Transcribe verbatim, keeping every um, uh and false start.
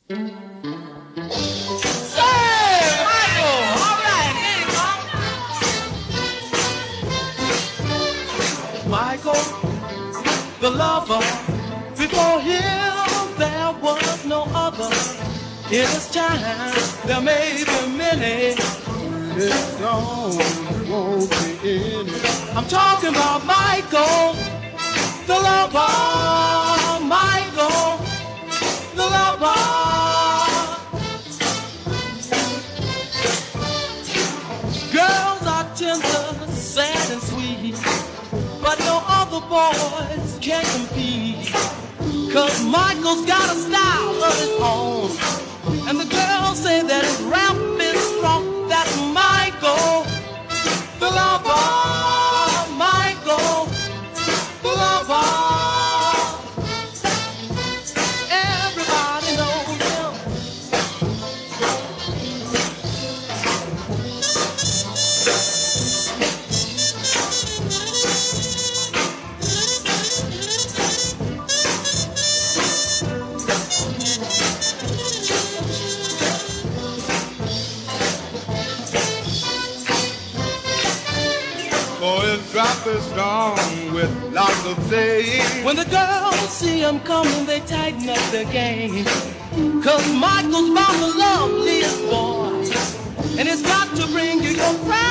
Michael, the lover, before him there was no other. In his time there may be many, it don't won't be any. I'm talking about Michael, the lover, Michael, the lover. Girls are tender, sad and sweet, but no other boys can compete. Cause Michael's got a style of his own, and the girls say that his rap is strong. That's Michael, the lover, Michael, the lover. Everybody knows him. For his drop is strong with lots of saying. When the girls see him coming, they tighten up their game. Cause Michael's about the loveliest boy, and it's got to bring you your pride.